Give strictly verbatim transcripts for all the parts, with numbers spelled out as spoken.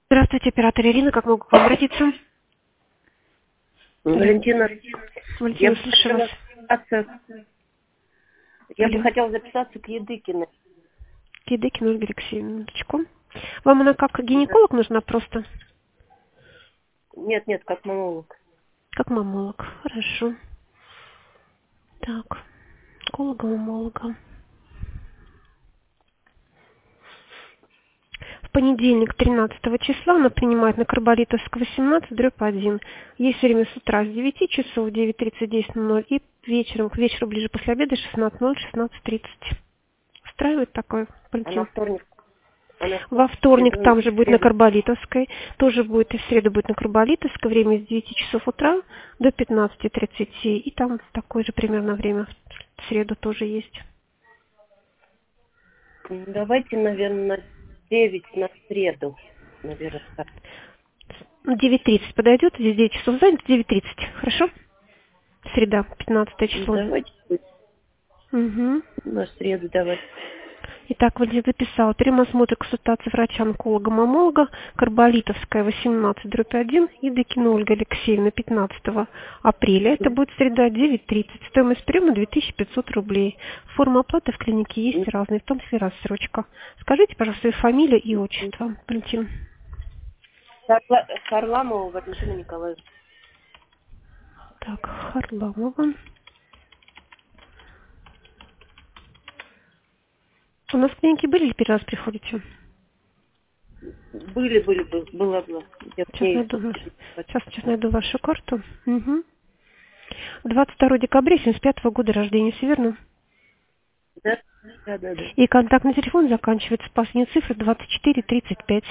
Здравствуйте, оператор Ирина, как могу к вам обратиться? Валентина, Валентина, я, слушаю вас. записаться, я бы Алло. хотела записаться к Едыкиной. Кидыкина Ольга Алексеевна, минуточку. Вам она как гинеколог нужна просто? Нет, нет, как мамолог. Как мамолог. Хорошо. Так, гинеколога, мамолога. В понедельник, тринадцатого числа, она принимает на Карболитовского восемнадцать, дробь один. Есть время с утра с девяти часов, девять тридцать, десять ноль, и вечером, к вечеру ближе после обеда, шестнадцать ноль, шестнадцать тридцать. Устраивает такой, А на Валентин? вторник? А на Во вторник, вторник там же будет на среду. Карболитовской, тоже будет и в среду будет на Карболитовской, время с девяти часов утра до пятнадцати тридцати, и там такое же примерно время в среду тоже есть. Давайте, наверное, на девять на среду. Наверное, так. девять тридцать подойдет, здесь девять часов занято, девять тридцать, хорошо? Среда, пятнадцатое число. Давайте Угу. на среду давайте. Итак, Валентин записал. Переосмотр консультации врача-онколога-мамолога, Карболитовская, восемнадцать, дробь один, и Едыкина Ольга Алексеевна, пятнадцатого апреля. Это будет среда, девять тридцать. Стоимость приема две тысячи пятьсот рублей. Форма оплаты в клинике есть разные, в том числе рассрочка. Скажите, пожалуйста, свою фамилию и отчество, Валентин. Харла- Харламова Валентина Николаевна. Так, Харламова. У нас в клинике были или первый раз приходите? Были, были, бы- была, была. Я к Сейчас ней- найду, ваш- сейчас, сейчас найду вашу карту. Угу. двадцать второго декабря семьдесят пятого года рождения, все верно? Да, да, да, да. И контактный телефон заканчивается последней цифрой двадцать четыре тридцать пять.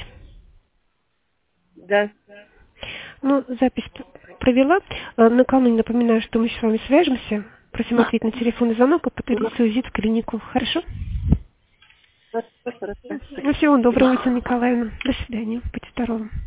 Да. Ну, запись п- провела. Э, Накануне напоминаю, что мы с вами свяжемся. Просим ответить на телефонный звонок и подтвердить свой визит в клинику. Хорошо? Хорошо, хорошо. Ну, всего доброго, Валентина Николаевна. До свидания. Будьте здоровы.